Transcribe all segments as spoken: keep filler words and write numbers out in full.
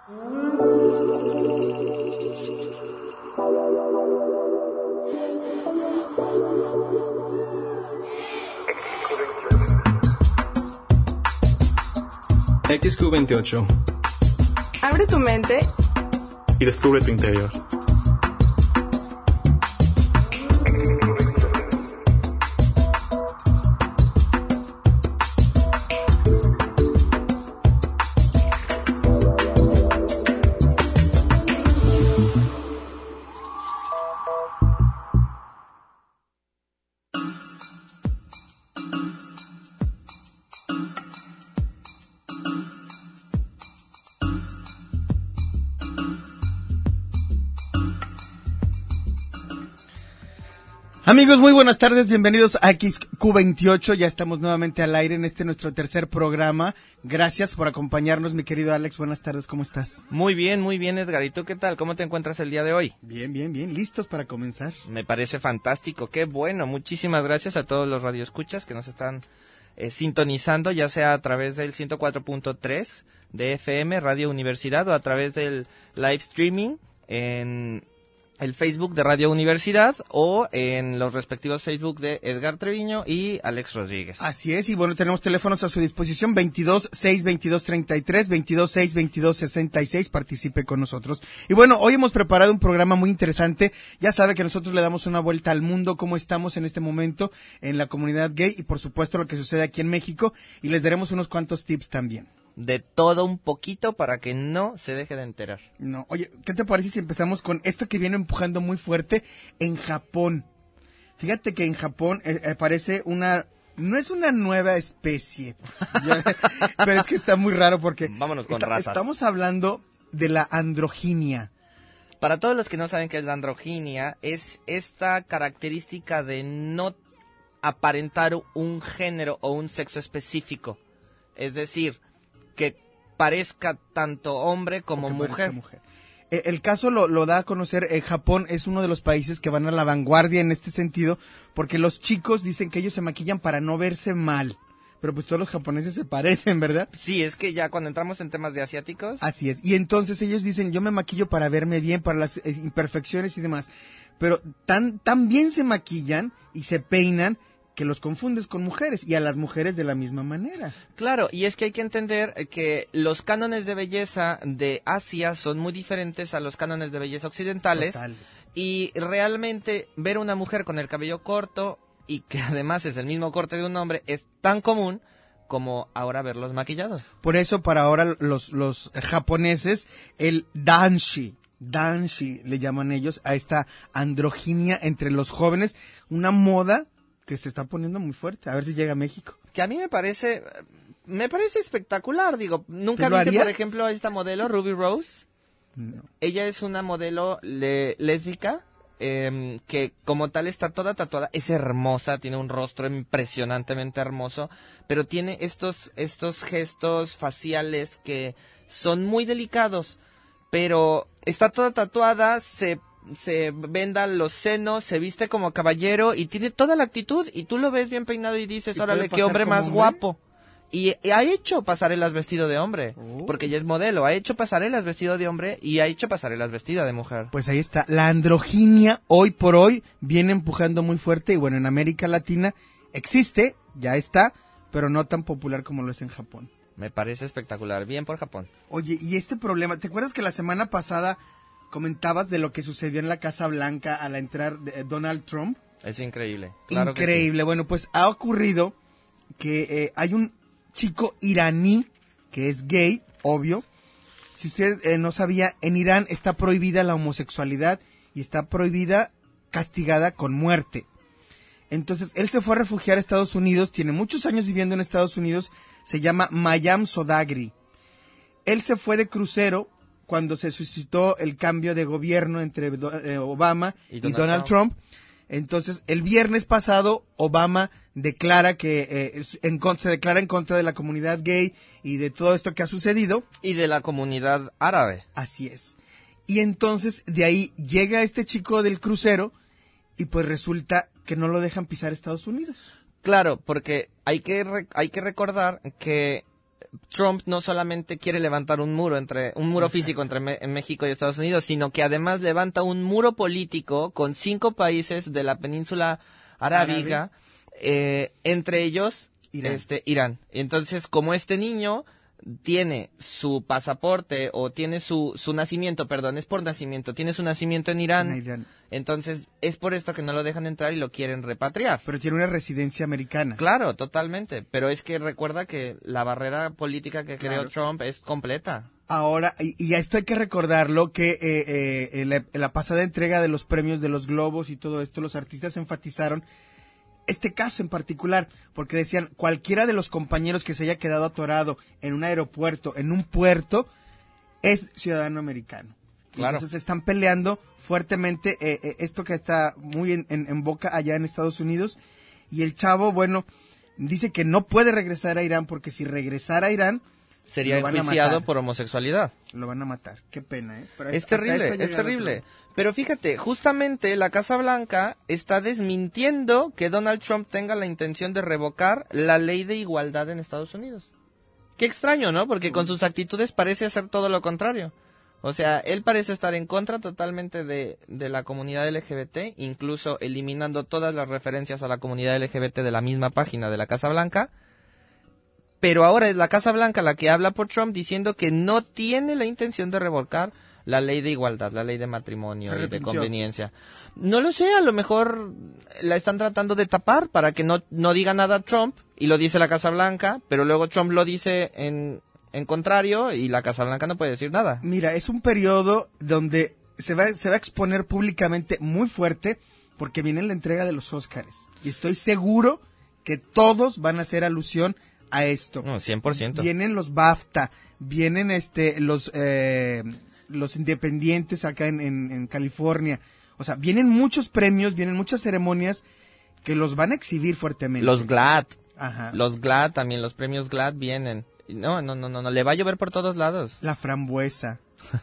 X Q veintiocho. Abre tu mente y descubre tu interior. Amigos, muy buenas tardes, bienvenidos a X Q veintiocho, ya estamos nuevamente al aire en este nuestro tercer programa. Gracias por acompañarnos, mi querido Alex, buenas tardes, ¿cómo estás? Muy bien, muy bien, Edgar, ¿y tú qué tal? ¿Cómo te encuentras el día de hoy? Bien, bien, bien, listos para comenzar. Me parece fantástico, qué bueno, muchísimas gracias a todos los radioescuchas que nos están eh, sintonizando, ya sea a través del ciento cuatro punto tres de F M, Radio Universidad, o a través del live streaming en el Facebook de Radio Universidad o en los respectivos Facebook de Edgar Treviño y Alex Rodríguez. Así es, y bueno, tenemos teléfonos a su disposición, veintidós seis veintidós treinta y tres, veintidós seis veintidós sesenta y seis, participe con nosotros. Y bueno, hoy hemos preparado un programa muy interesante, ya sabe que nosotros le damos una vuelta al mundo, cómo estamos en este momento en la comunidad gay y por supuesto lo que sucede aquí en México, y les daremos unos cuantos tips también. De todo un poquito para que no se deje de enterar. No, oye, ¿qué te parece si empezamos con esto que viene empujando muy fuerte en Japón? Fíjate que en Japón eh, aparece una, no es una nueva especie, pero es que está muy raro porque vámonos con está, razas. Estamos hablando de la androginia. Para todos los que no saben qué es la androginia, es esta característica de no aparentar un género o un sexo específico. Es decir, que parezca tanto hombre como mujer. mujer. Eh, el caso lo, lo da a conocer, eh, Japón es uno de los países que van a la vanguardia en este sentido, porque los chicos dicen que ellos se maquillan para no verse mal. Pero pues todos los japoneses se parecen, ¿verdad? Sí, es que ya cuando entramos en temas de asiáticos... Así es, y entonces ellos dicen, yo me maquillo para verme bien, para las eh, imperfecciones y demás. Pero tan, tan bien se maquillan y se peinan que los confundes con mujeres, y a las mujeres de la misma manera. Claro, y es que hay que entender que los cánones de belleza de Asia son muy diferentes a los cánones de belleza occidentales. Totales. Y realmente ver una mujer con el cabello corto, y que además es el mismo corte de un hombre, es tan común como ahora verlos maquillados. Por eso para ahora los, los japoneses, el danshi, danshi le llaman ellos a esta androginia entre los jóvenes, una moda que se está poniendo muy fuerte, a ver si llega a México. Que a mí me parece, me parece espectacular, digo, ¿nunca lo viste, harías? por ejemplo, a esta modelo, Ruby Rose? No. Ella es una modelo le- lésbica, eh, que como tal está toda tatuada, es hermosa, tiene un rostro impresionantemente hermoso, pero tiene estos, estos gestos faciales que son muy delicados, pero está toda tatuada, se... se venda los senos, se viste como caballero y tiene toda la actitud y tú lo ves bien peinado y dices, ¿Y órale, puede qué pasar hombre como más hombre? guapo. Y, y ha hecho pasarelas vestido de hombre, Oh. porque ella es modelo, ha hecho pasarelas vestido de hombre y ha hecho pasarelas vestida de mujer. Pues ahí está, la androginia hoy por hoy viene empujando muy fuerte y bueno, en América Latina existe, ya está, pero no tan popular como lo es en Japón. Me parece espectacular, bien por Japón. Oye, y este problema, ¿te acuerdas que la semana pasada comentabas de lo que sucedió en la Casa Blanca al entrar de, eh, Donald Trump? Es increíble. Claro que Increíble. sí. Bueno, pues ha ocurrido que eh, hay un chico iraní que es gay, obvio. Si usted eh, no sabía, en Irán está prohibida la homosexualidad y está prohibida, castigada con muerte. Entonces, él se fue a refugiar a Estados Unidos, tiene muchos años viviendo en Estados Unidos, se llama Mayam Sodagri. Él se fue de crucero cuando se suscitó el cambio de gobierno entre eh, Obama Y y Donald Donald, Trump. Trump. Entonces, el viernes pasado, Obama declara que eh, en, se declara en contra de la comunidad gay y de todo esto que ha sucedido. Y de la comunidad árabe. Así es. Y entonces, de ahí llega este chico del crucero y pues resulta que no lo dejan pisar Estados Unidos. Claro, porque hay que re- hay que recordar que Trump no solamente quiere levantar un muro entre un muro Exacto. físico entre Me- México y Estados Unidos, sino que además levanta un muro político con cinco países de la península arábiga, eh, entre ellos Irán. este Irán. Entonces, como este niño tiene su pasaporte o tiene su su nacimiento, perdón, es por nacimiento, tiene su nacimiento en Irán, En Irán. entonces es por esto que no lo dejan entrar y lo quieren repatriar. Pero tiene una residencia americana. Claro, totalmente, pero es que recuerda que la barrera política que creó Claro. Trump es completa. Ahora, y, y a esto hay que recordarlo, que eh, eh, en, la, en la pasada entrega de los premios de los Globos y todo esto, los artistas enfatizaron este caso en particular, porque decían, cualquiera de los compañeros que se haya quedado atorado en un aeropuerto, en un puerto, es ciudadano americano. Claro. Entonces están peleando fuertemente eh, eh, esto que está muy en, en, en boca allá en Estados Unidos, y el chavo, bueno, dice que no puede regresar a Irán, porque si regresara a Irán, Sería lo van a enjuiciado matar. por homosexualidad. Lo van a matar. Qué pena, ¿eh? Pero Es hasta terrible, esto ha es llegado terrible. Trump. Pero fíjate, justamente la Casa Blanca está desmintiendo que Donald Trump tenga la intención de revocar la ley de igualdad en Estados Unidos. Qué extraño, ¿no? Porque con sus actitudes parece hacer todo lo contrario. O sea, él parece estar en contra totalmente de, de la comunidad L G B T, incluso eliminando todas las referencias a la comunidad L G B T de la misma página de la Casa Blanca. Pero ahora es la Casa Blanca la que habla por Trump diciendo que no tiene la intención de revocar la ley de igualdad, la ley de matrimonio Se y de arrepintió. conveniencia. No lo sé, a lo mejor la están tratando de tapar para que no, no diga nada Trump, y lo dice la Casa Blanca, pero luego Trump lo dice en, en contrario y la Casa Blanca no puede decir nada. Mira, es un periodo donde se va, se va a exponer públicamente muy fuerte, porque viene la entrega de los Óscares. Y estoy seguro que todos van a hacer alusión a esto. No, cien por ciento. Vienen los BAFTA, vienen este los eh, los independientes acá en, en, en California. O sea, vienen muchos premios, vienen muchas ceremonias que los van a exhibir fuertemente. Los GLAAD, Ajá. los GLAAD también, los premios GLAAD vienen. No, no, no, no, no, le va a llover por todos lados. La frambuesa.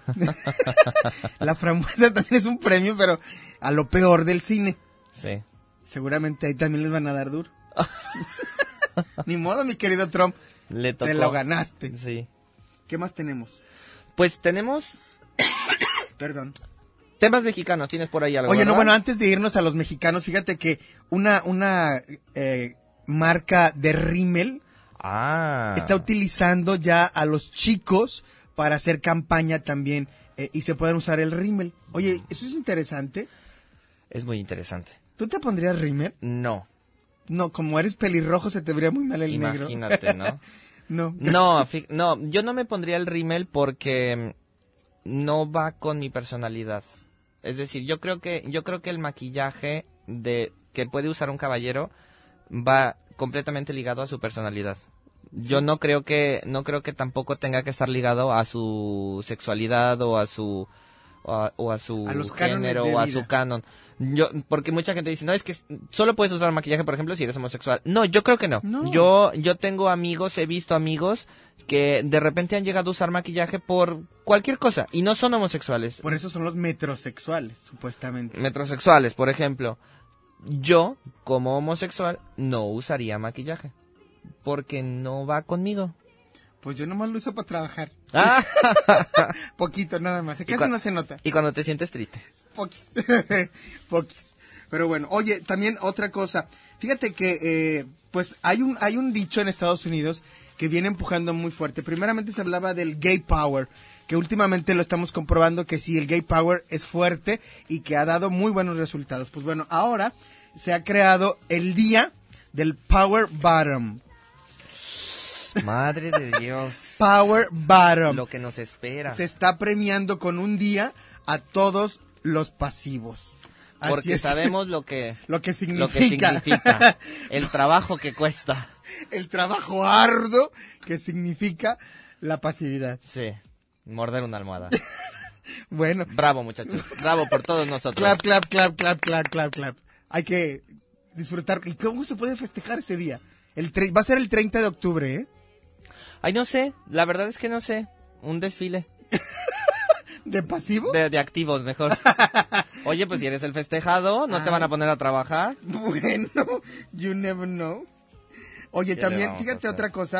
La frambuesa también es un premio, pero a lo peor del cine. Sí. Seguramente ahí también les van a dar duro. Ni modo, mi querido Trump. Le tocó. Te lo ganaste. Sí. ¿Qué más tenemos? Pues tenemos Perdón. temas mexicanos, tienes por ahí algo. Oye, no, ¿verdad? bueno, antes de irnos a los mexicanos, fíjate que una, una eh, marca de rímel Ah. está utilizando ya a los chicos para hacer campaña también, eh, y se pueden usar el rímel. Oye, eso es interesante. Es muy interesante. ¿Tú te pondrías rímel? No, No, como eres pelirrojo se te vería muy mal el negro. imagínate, ¿no? No. No, fi- no, yo no me pondría el rímel porque mm, no va con mi personalidad. Es decir, yo creo que yo creo que el maquillaje de que puede usar un caballero va completamente ligado a su personalidad. Yo no creo que no creo que tampoco tenga que estar ligado a su sexualidad o a su o a, o a su A los cánones género de o a vida. su canon. Yo porque mucha gente dice, "No, es que solo puedes usar maquillaje, por ejemplo, si eres homosexual." No, yo creo que no. No. Yo yo tengo amigos, he visto amigos que de repente han llegado a usar maquillaje por cualquier cosa y no son homosexuales. Por eso son los metrosexuales, supuestamente. Metrosexuales, por ejemplo. Yo, como homosexual, no usaría maquillaje porque no va conmigo. Pues yo nomás lo uso para trabajar. Ah, Poquito nada más. Casi cua- no se nota. y cuando te sientes triste. Poquis. Poquis. Pero bueno, oye, también otra cosa. Fíjate que, eh, pues, hay un, hay un dicho en Estados Unidos que viene empujando muy fuerte. Primeramente se hablaba del gay power, que últimamente lo estamos comprobando que sí, el gay power es fuerte y que ha dado muy buenos resultados. Pues bueno, ahora se ha creado el día del power bottom. Madre de Dios. Power bottom. Lo que nos espera. Se está premiando con un día a todos los pasivos. Así Porque es. sabemos lo que, Lo que lo significa. que significa. El trabajo que cuesta. El trabajo arduo que significa la pasividad. Sí. Morder una almohada. Bueno, Bravo, muchachos. Bravo por todos nosotros. clap, clap, clap, clap, clap, clap, clap. Hay que disfrutar. ¿Y cómo se puede festejar ese día? El tre- va a ser el treinta de octubre, ¿eh? Ay, no sé. La verdad es que no sé. Un desfile. ¿De pasivo? De, de activos, mejor. Oye, pues si eres el festejado, ¿no te van a poner a trabajar? Bueno, you never know. Oye, ¿Qué le también, vamos a fíjate hacer? otra cosa.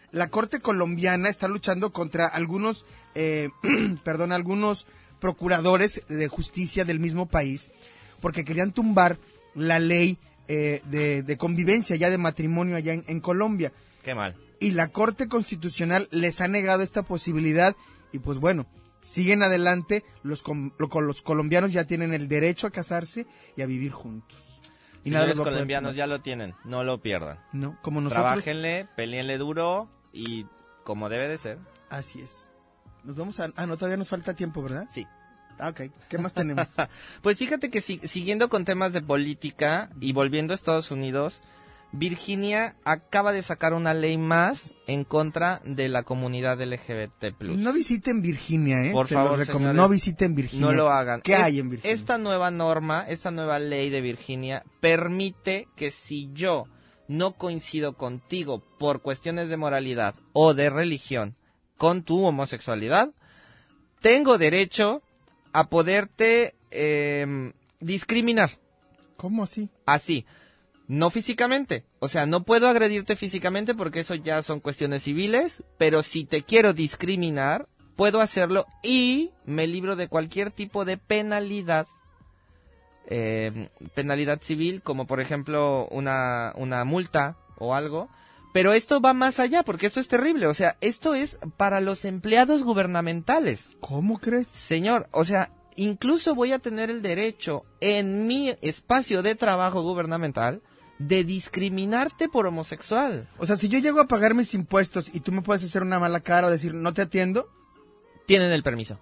la Corte colombiana está luchando contra algunos, eh, perdón, algunos procuradores de justicia del mismo país, porque querían tumbar la ley eh, de, de convivencia ya de matrimonio allá en, en Colombia. Qué mal. Y la Corte Constitucional les ha negado esta posibilidad y pues bueno, siguen adelante, los, com- los colombianos ya tienen el derecho a casarse y a vivir juntos. Y Y nada los los va a poder colombianos tomar. ya lo tienen, no lo pierdan. No, como nosotros. Trabájenle, peleenle duro y como debe de ser. Así es. Nos vamos a... Ah, no, todavía nos falta tiempo, ¿verdad? Sí. Ah, ok. ¿Qué más tenemos? Pues fíjate que si, siguiendo con temas de política y volviendo a Estados Unidos, Virginia acaba de sacar una ley más en contra de la comunidad L G B T plus. No visiten Virginia, ¿eh? Por Se favor, los recomiendo. señores, No visiten Virginia. No lo hagan. ¿Qué Es- hay en Virginia? Esta nueva norma, esta nueva ley de Virginia permite que si yo no coincido contigo por cuestiones de moralidad o de religión con tu homosexualidad, tengo derecho a poderte eh, discriminar. ¿Cómo así? Así, no físicamente, o sea, no puedo agredirte físicamente porque eso ya son cuestiones civiles, pero si te quiero discriminar, puedo hacerlo y me libro de cualquier tipo de penalidad, eh, penalidad civil, como por ejemplo una, una multa o algo. Pero esto va más allá, porque esto es terrible, o sea, esto es para los empleados gubernamentales. ¿Cómo crees? Señor, o sea, incluso voy a tener el derecho en mi espacio de trabajo gubernamental de discriminarte por homosexual. O sea, si yo llego a pagar mis impuestos y tú me puedes hacer una mala cara o decir, no te atiendo, Tienen el permiso.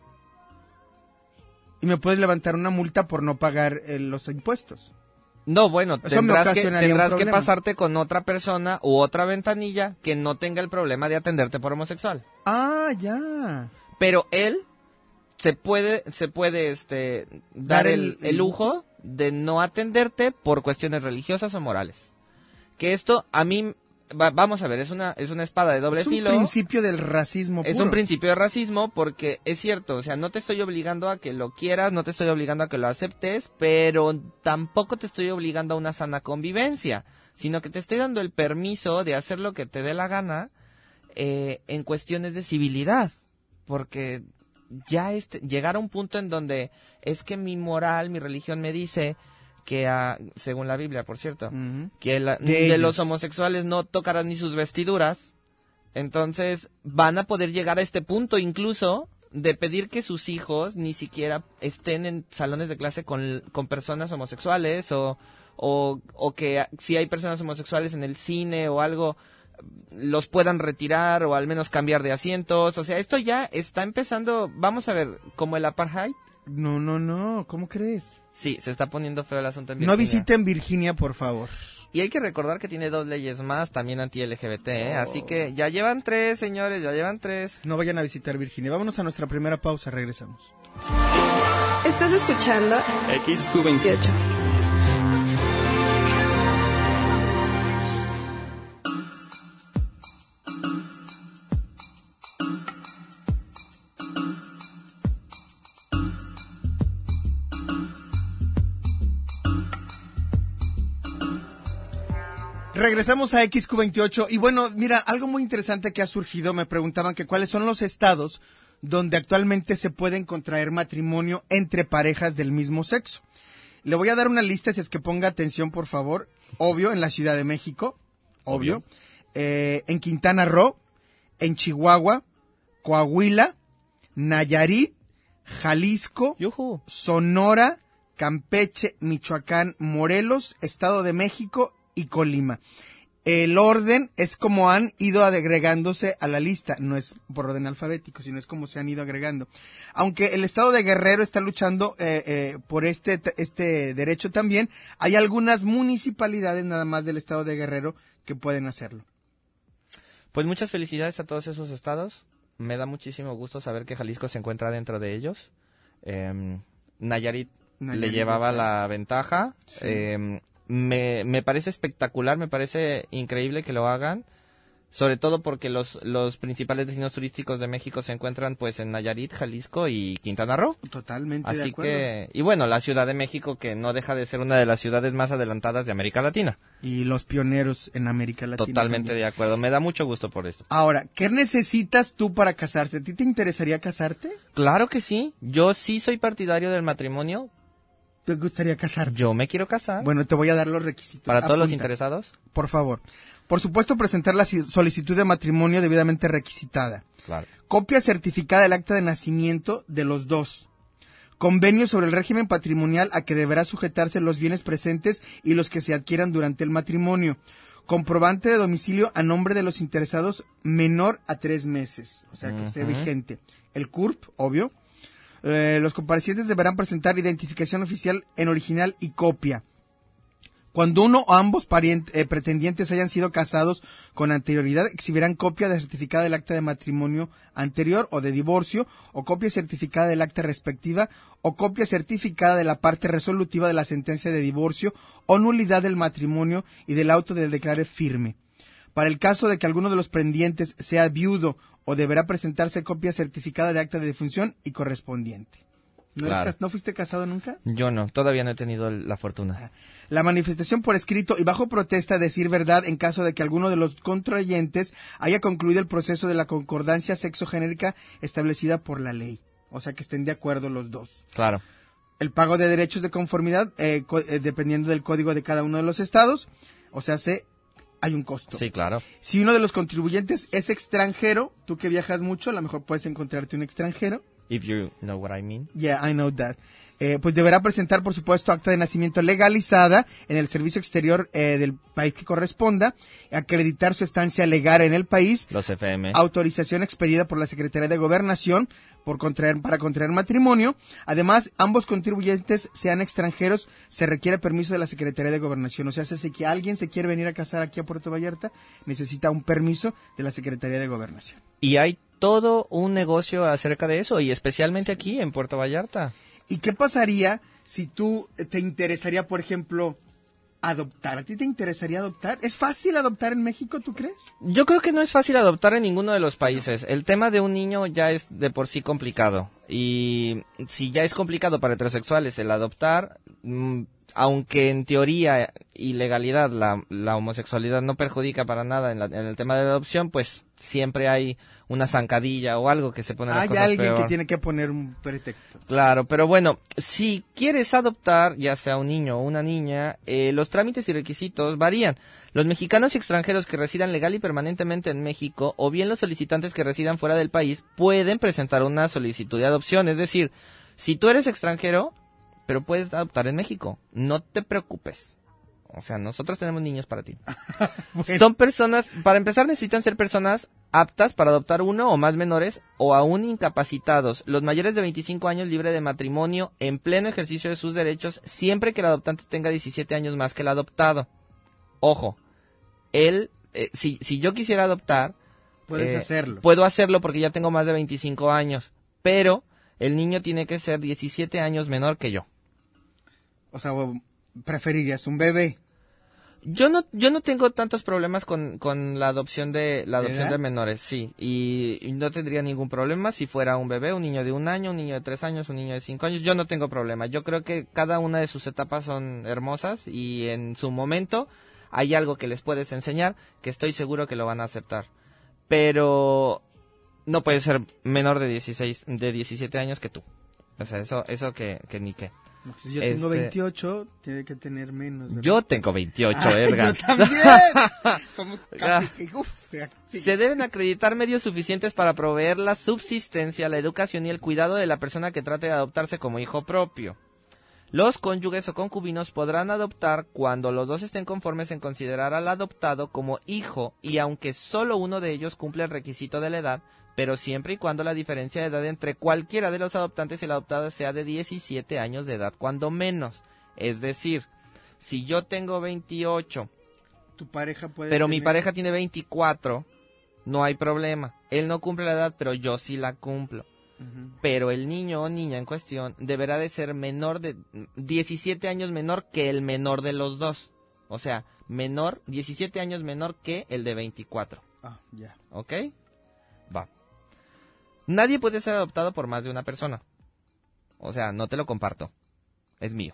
y me puedes levantar una multa por no pagar eh, los impuestos. No, bueno, Eso me tendrás, que, ocasionaría un tendrás que problema. pasarte con otra persona u otra ventanilla que no tenga el problema de atenderte por homosexual. Ah, ya. Pero él se puede, se puede este, Dar dar el, el- el lujo de no atenderte por cuestiones religiosas o morales. Que esto a mí, va- vamos a ver, es una, es una espada de doble Es un filo. principio del racismo Es puro. un principio de racismo porque es cierto, o sea, no te estoy obligando a que lo quieras, no te estoy obligando a que lo aceptes, pero tampoco te estoy obligando a una sana convivencia, sino que te estoy dando el permiso de hacer lo que te dé la gana eh, en cuestiones de civilidad, porque ya este, llegar a un punto en donde es que mi moral, mi religión me dice que, ah, según la Biblia, por cierto, Ujú. que la- De de, ellos. los homosexuales no tocarán ni sus vestiduras, entonces van a poder llegar a este punto incluso de pedir que sus hijos ni siquiera estén en salones de clase con, con personas homosexuales o, o, o que si hay personas homosexuales en el cine o algo los puedan retirar o al menos cambiar de asientos. O sea, esto ya está empezando, vamos a ver, como el apartheid. No, no, no. ¿Cómo crees? Sí, se está poniendo feo el asunto en No Virginia. visiten Virginia, por favor. Y hay que recordar que tiene dos leyes más, también anti-L G B T, ¿eh? Oh. Así que ya llevan tres, señores, ya llevan tres. No vayan a visitar Virginia. Vámonos a nuestra primera pausa. Regresamos. Estás escuchando X Q veintiocho. veintiocho. Regresamos a X Q veintiocho y bueno, mira, algo muy interesante que ha surgido, me preguntaban que cuáles son los estados donde actualmente se pueden contraer matrimonio entre parejas del mismo sexo. Le voy a dar una lista, si es que ponga atención, por favor. Obvio, en la Ciudad de México, obvio. Obvio. Eh, en Quintana Roo, en Chihuahua, Coahuila, Nayarit, Jalisco, Yujú. Sonora, Campeche, Michoacán, Morelos, Estado de México y Colima. El orden es como han ido agregándose a la lista, no es por orden alfabético, sino es como se han ido agregando. Aunque el estado de Guerrero está luchando eh, eh, por este, este derecho también, hay algunas municipalidades nada más del estado de Guerrero que pueden hacerlo. Pues muchas felicidades a todos esos estados. Me da muchísimo gusto saber que Jalisco se encuentra dentro de ellos. Eh, Nayarit, Nayarit le llevaba está. la ventaja. Sí. Eh, me, me parece espectacular, me parece increíble que lo hagan. Sobre todo porque los los principales destinos turísticos de México se encuentran pues en Nayarit, Jalisco y Quintana Roo. Totalmente Así de acuerdo. que, y bueno, la Ciudad de México, que no deja de ser una de las ciudades más adelantadas de América Latina. Y los pioneros en América Latina. Totalmente también. de acuerdo, me da mucho gusto por esto. Ahora, ¿qué necesitas tú para casarte? ¿A ti te interesaría casarte? Claro que sí, yo sí soy partidario del matrimonio, ¿Te gustaría casarte? yo me quiero casar. Bueno, te voy a dar los requisitos. Para todos los Apunta, interesados. por favor. Por supuesto, presentar la si- solicitud de matrimonio debidamente requisitada. Claro. Copia certificada del acta de nacimiento de los dos. Convenio sobre el régimen patrimonial a que deberá sujetarse los bienes presentes y los que se adquieran durante el matrimonio. Comprobante de domicilio a nombre de los interesados menor a tres meses. O sea, que esté Ujú. vigente. El C U R P, obvio. Eh, los comparecientes deberán presentar identificación oficial en original y copia. Cuando uno o ambos parient- eh, pretendientes hayan sido casados con anterioridad, exhibirán copia de certificada del acta de matrimonio anterior o de divorcio, o copia certificada del acta respectiva, o copia certificada de la parte resolutiva de la sentencia de divorcio o nulidad del matrimonio y del auto del declare firme. Para el caso de que alguno de los pendientes sea viudo, o deberá presentarse copia certificada de acta de defunción y correspondiente. ¿No, eres Claro. cas- ¿No fuiste casado nunca? Yo no, todavía no he tenido la fortuna. La manifestación por escrito y bajo protesta de decir verdad en caso de que alguno de los contrayentes haya concluido el proceso de la concordancia sexogenérica establecida por la ley. O sea, que estén de acuerdo los dos. Claro. El pago de derechos de conformidad, eh, co- eh, dependiendo del código de cada uno de los estados. O sea, se, hay un costo. Sí, claro. Si uno de los contribuyentes es extranjero, tú que viajas mucho, a lo mejor puedes encontrarte un extranjero. If you know what I mean. Yeah, I know that. Eh, pues deberá presentar, por supuesto, acta de nacimiento legalizada en el servicio exterior eh, del país que corresponda, acreditar su estancia legal en el país, Los F M. autorización expedida por la Secretaría de Gobernación por contraer, para contraer matrimonio. Además, ambos contribuyentes sean extranjeros, se requiere permiso de la Secretaría de Gobernación. O sea, si que alguien se quiere venir a casar aquí a Puerto Vallarta, necesita un permiso de la Secretaría de Gobernación. Y hay todo un negocio acerca de eso, y especialmente aquí en Puerto Vallarta. ¿Y qué pasaría si tú eh, te interesaría, por ejemplo, adoptar? ¿A ti te interesaría adoptar? ¿Es fácil adoptar en México, tú crees? Yo creo que no es fácil adoptar en ninguno de los países. El tema de un niño ya es de por sí complicado. Y si ya es complicado para heterosexuales el adoptar, mm, aunque en teoría y legalidad la, la homosexualidad no perjudica para nada en, la- en el tema de la adopción, pues siempre hay una zancadilla o algo que se pone las Hay cosas alguien peor. que tiene que poner un pretexto. Claro, pero bueno, si quieres adoptar, ya sea un niño o una niña, eh, los trámites y requisitos varían. Los mexicanos y extranjeros que residan legal y permanentemente en México, o bien los solicitantes que residan fuera del país, pueden presentar una solicitud de adopción. Es decir, si tú eres extranjero, pero puedes adoptar en México, no te preocupes. O sea, nosotros tenemos niños para ti. Bueno. Son personas, para empezar necesitan ser personas aptas para adoptar uno o más menores o aún incapacitados. Los mayores de veinticinco años libre de matrimonio en pleno ejercicio de sus derechos siempre que el adoptante tenga diecisiete años más que el adoptado. Ojo, él, eh, si, si yo quisiera adoptar, Puedes eh, hacerlo. puedo hacerlo porque ya tengo más de veinticinco años, pero el niño tiene que ser diecisiete años menor que yo. O sea, preferirías un bebé. Yo no, yo no tengo tantos problemas con, con la adopción de la adopción ¿Edad? de menores, sí, y, y no tendría ningún problema si fuera un bebé, un niño de un año, un niño de tres años, un niño de cinco años, yo no tengo problema. Yo creo que cada una de sus etapas son hermosas y en su momento hay algo que les puedes enseñar que estoy seguro que lo van a aceptar. Pero no puede ser menor de dieciséis, de diecisiete años que tú. O sea, eso, eso que, que ni qué. Si yo tengo Este- veintiocho, tiene que tener menos. ¿verdad? Yo tengo veintiocho, Ay, Edgar. Yo también. Somos casi que, uf, sí. Se deben acreditar medios suficientes para proveer la subsistencia, la educación y el cuidado de la persona que trate de adoptarse como hijo propio. Los cónyuges o concubinos podrán adoptar cuando los dos estén conformes en considerar al adoptado como hijo y aunque solo uno de ellos cumple el requisito de la edad, pero siempre y cuando la diferencia de edad entre cualquiera de los adoptantes y el adoptado sea de diecisiete años de edad, cuando menos. Es decir, si yo tengo veintiocho, Tu pareja puede pero mi tener- pareja tiene veinticuatro, no hay problema. Él no cumple la edad, pero yo sí la cumplo. Ujú. Pero el niño o niña en cuestión deberá de ser menor de diecisiete años menor que el menor de los dos. O sea, menor, diecisiete años menor que el de veinticuatro. Ah, ya. ¿Ok? Va. Nadie puede ser adoptado por más de una persona. O sea, no te lo comparto. Es mío.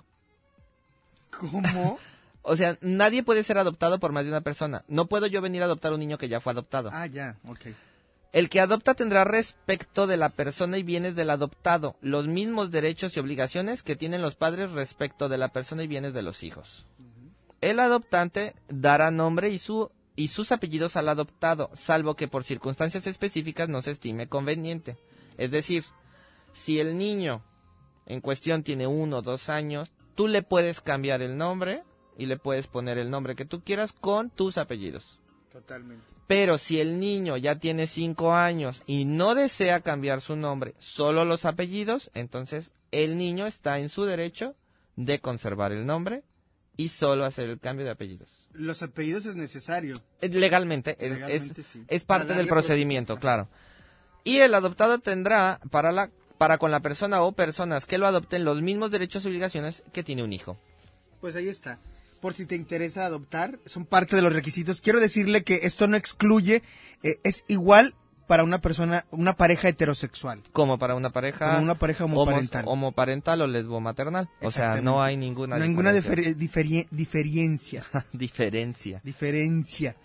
¿Cómo? O sea, nadie puede ser adoptado por más de una persona. No puedo yo venir a adoptar a un niño que ya fue adoptado. Ah, ya, ok. El que adopta tendrá respecto de la persona y bienes del adoptado los mismos derechos y obligaciones que tienen los padres respecto de la persona y bienes de los hijos. El adoptante dará nombre y su y sus apellidos al adoptado, salvo que por circunstancias específicas no se estime conveniente. Es decir, si el niño en cuestión tiene uno o dos años, tú le puedes cambiar el nombre y le puedes poner el nombre que tú quieras con tus apellidos. Totalmente. Pero si el niño ya tiene cinco años y no desea cambiar su nombre, solo los apellidos, entonces el niño está en su derecho de conservar el nombre y solo hacer el cambio de apellidos. Los apellidos es necesario. Legalmente, es, Legalmente, es, sí. es parte Para del darle procedimiento, proceso. claro. Y el adoptado tendrá para la para con la persona o personas que lo adopten los mismos derechos y obligaciones que tiene un hijo. Pues ahí está. Por si te interesa adoptar, son parte de los requisitos. Quiero decirle que esto no excluye, eh, es igual para una persona, una pareja heterosexual. Como para una pareja, Como una pareja homoparental. homos- homoparental o lesbomaternal. O sea, Exactamente. no hay ninguna Ninguna diferencia. difere- diferi- diferencia. diferencia. Diferencia.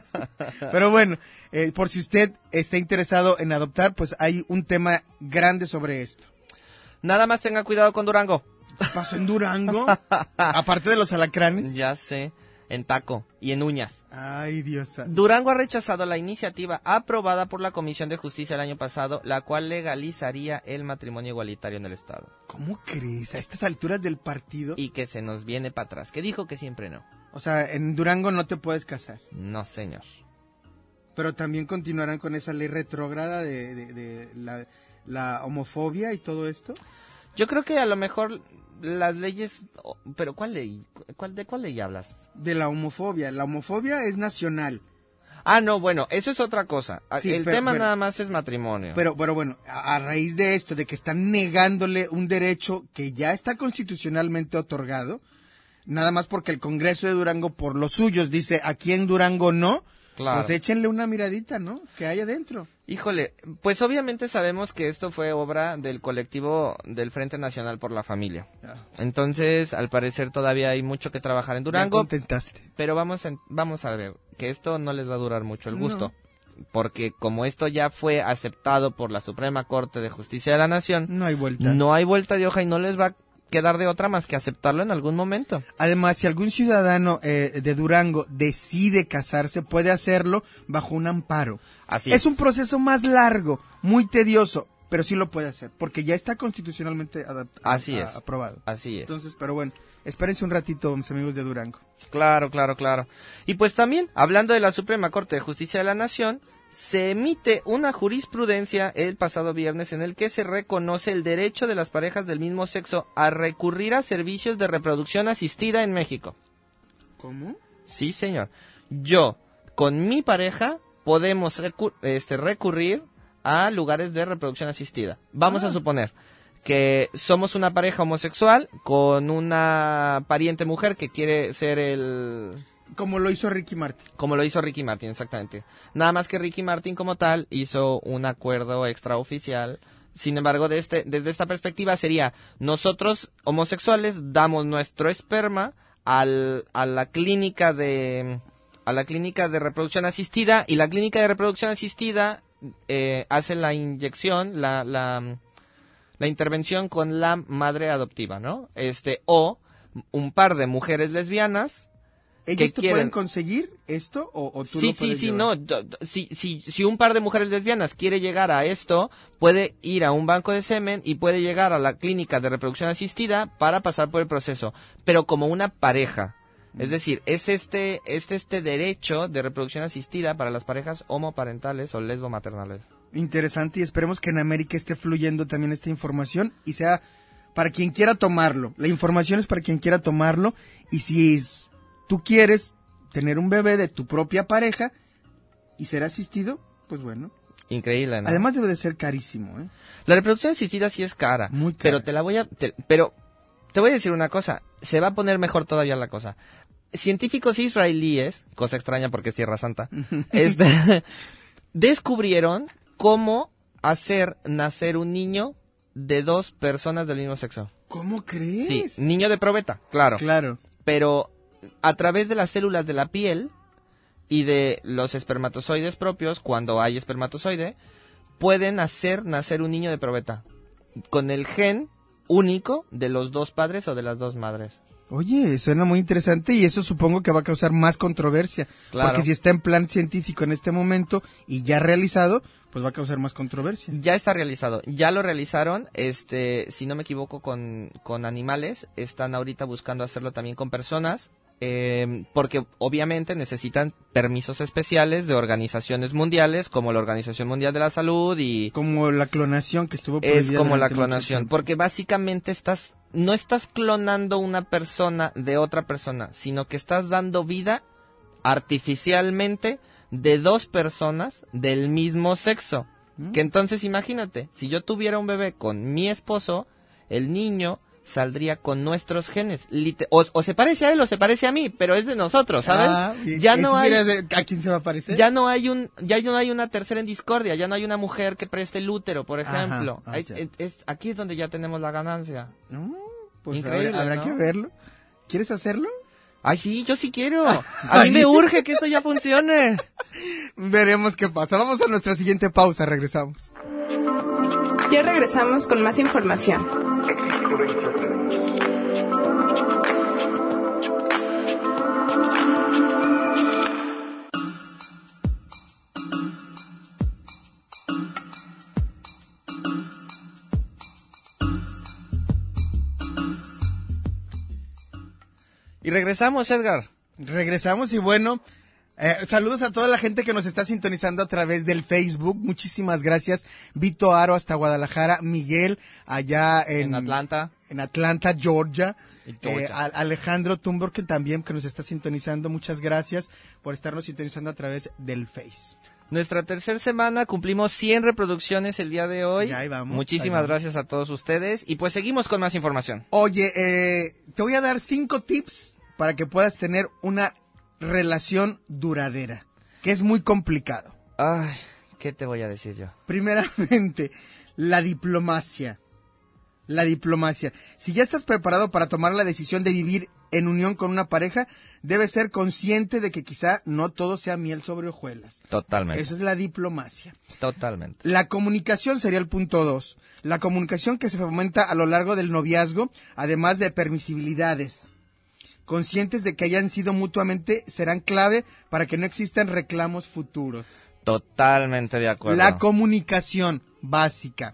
Pero bueno, eh, por si usted está interesado en adoptar, pues hay un tema grande sobre esto. Nada más tenga cuidado con Durango. ¿Pasó en Durango? Aparte de los alacranes. Ya sé, en taco y en uñas. Ay, Dios santo. Durango ha rechazado la iniciativa aprobada por la Comisión de Justicia el año pasado, la cual legalizaría el matrimonio igualitario en el estado. ¿Cómo crees? A estas alturas del partido. Y que se nos viene para atrás, que dijo que siempre no. O sea, en Durango no te puedes casar. No, señor. Pero también continuarán con esa ley retrógrada de, de- de la, la homofobia y todo esto. Yo creo que a lo mejor las leyes... oh, ¿Pero cuál ley? ¿Cuál, ¿De cuál ley hablas? De la homofobia. La homofobia es nacional. Ah, no, bueno, eso es otra cosa. Ah, Sí, el pero- tema pero- nada más es matrimonio. Pero, pero bueno, a, a raíz de esto, de que están negándole un derecho que ya está constitucionalmente otorgado, nada más porque el Congreso de Durango, por los suyos, dice aquí en Durango no, Claro. pues échenle una miradita, ¿no? Que hay adentro. Híjole, pues obviamente sabemos que esto fue obra del colectivo del Frente Nacional por la Familia. Ya, Entonces, al parecer todavía hay mucho que trabajar en ya Durango, contentaste. pero vamos a, vamos a ver que esto no les va a durar mucho el gusto. No. Porque como esto ya fue aceptado por la Suprema Corte de Justicia de la Nación, No hay vuelta. no hay vuelta de hoja y no les va a quedar de otra más que aceptarlo en algún momento. Además, si algún ciudadano eh, de Durango decide casarse, puede hacerlo bajo un amparo. Así Es es. un proceso más largo, muy tedioso, pero sí lo puede hacer, porque ya está constitucionalmente adapt- Así a- es. aprobado. Así es. Entonces, pero bueno, espérense un ratito, mis amigos de Durango. Claro, claro, claro. Y pues también, hablando de la Suprema Corte de Justicia de la Nación, se emite una jurisprudencia el pasado viernes en el que se reconoce el derecho de las parejas del mismo sexo a recurrir a servicios de reproducción asistida en México. ¿Cómo? Sí, señor. Yo, con mi pareja, podemos recu- este, recurrir a lugares de reproducción asistida. Vamos Ah. a suponer que somos una pareja homosexual con una pariente mujer que quiere ser el... Como lo hizo Ricky Martin. Como lo hizo Ricky Martin, exactamente. Nada más que Ricky Martin como tal hizo un acuerdo extraoficial. Sin embargo, de este, desde esta perspectiva sería, nosotros homosexuales damos nuestro esperma al, a la clínica de a la clínica de reproducción asistida y la clínica de reproducción asistida eh, hace la inyección, la, la, la intervención con la madre adoptiva, ¿no? Este, o un par de mujeres lesbianas. ¿Ellos ¿Qué te quieren? pueden conseguir esto o, o tú Sí, lo sí, puedes sí, llevar? no. do- do- Si, si, si un par de mujeres lesbianas quiere llegar a esto, puede ir a un banco de semen y puede llegar a la clínica de reproducción asistida para pasar por el proceso, pero como una pareja. Es decir, es este, es este derecho de reproducción asistida para las parejas homoparentales o lesbomaternales. Interesante, y esperemos que en América esté fluyendo también esta información y sea para quien quiera tomarlo. La información es para quien quiera tomarlo, y si es- tú quieres tener un bebé de tu propia pareja y ser asistido, pues bueno. Increíble, ¿no? Además debe de ser carísimo, ¿eh? La reproducción asistida sí es cara, Muy cara. pero te la voy a, te- pero te voy a decir una cosa, se va a poner mejor todavía la cosa. científicos israelíes, cosa extraña porque es Tierra Santa, este, descubrieron cómo hacer nacer un niño de dos personas del mismo sexo. ¿Cómo crees? Sí, niño de probeta, claro. Claro. Pero a través de las células de la piel y de los espermatozoides propios, cuando hay espermatozoide, pueden hacer nacer un niño de probeta con el gen único de los dos padres o de las dos madres. Oye, suena muy interesante y eso supongo que va a causar más controversia. Claro. Porque si está en plan científico en este momento y ya realizado, pues va a causar más controversia. Ya está realizado, ya lo realizaron, este, si no me equivoco, con, con animales. Están ahorita buscando hacerlo también con personas, eh, porque obviamente necesitan permisos especiales de organizaciones mundiales, como la Organización Mundial de la Salud y... Como la clonación que estuvo prohibida. Es como la durante mucho clonación, tiempo. porque básicamente estás, no estás clonando una persona de otra persona, sino que estás dando vida artificialmente de dos personas del mismo sexo. ¿Mm? Que entonces imagínate, si yo tuviera un bebé con mi esposo, el niño saldría con nuestros genes. Lite- o, o se parece a él o se parece a mí, pero es de nosotros, ¿sabes? Ah, y- ya ¿eso no hay... sería de- ¿A quién se va a parecer? Ya no hay un, ya no hay una tercera en discordia, ya no hay una mujer que preste el útero, por Ajá, ejemplo. ah, Es- ya. es- es- aquí es donde ya tenemos la ganancia. No, pues Increíble, habrá, habrá ¿no? que verlo. ¿Quieres hacerlo? Ay, sí, yo sí quiero. A mí me urge que esto ya funcione. Veremos qué pasa. Vamos a nuestra siguiente pausa, regresamos. Ya regresamos con más información. Y regresamos, Edgar. Regresamos y bueno, eh, saludos a toda la gente que nos está sintonizando a través del Facebook. Muchísimas gracias. Vito Aro hasta Guadalajara, Miguel allá en, En Atlanta. en Atlanta, Georgia. Y Georgia. Eh, a- Alejandro Tumbor, que también que nos está sintonizando. Muchas gracias por estarnos sintonizando a través del Face. Nuestra tercera semana, cumplimos cien reproducciones el día de hoy. Ya, ahí vamos, Muchísimas ahí vamos. gracias a todos ustedes. Y pues seguimos con más información. Oye, eh, te voy a dar cinco tips para que puedas tener una relación duradera, que es muy complicado. Ay, ¿qué te voy a decir yo? Primeramente, la diplomacia. La diplomacia. Si ya estás preparado para tomar la decisión de vivir en unión con una pareja, debes ser consciente de que quizá no todo sea miel sobre hojuelas. Totalmente. Eso es la diplomacia. Totalmente. La comunicación sería el punto dos. La comunicación que se fomenta a lo largo del noviazgo, además de permisibilidades. Conscientes de que hayan sido mutuamente, serán clave para que no existan reclamos futuros. Totalmente de acuerdo. La comunicación básica.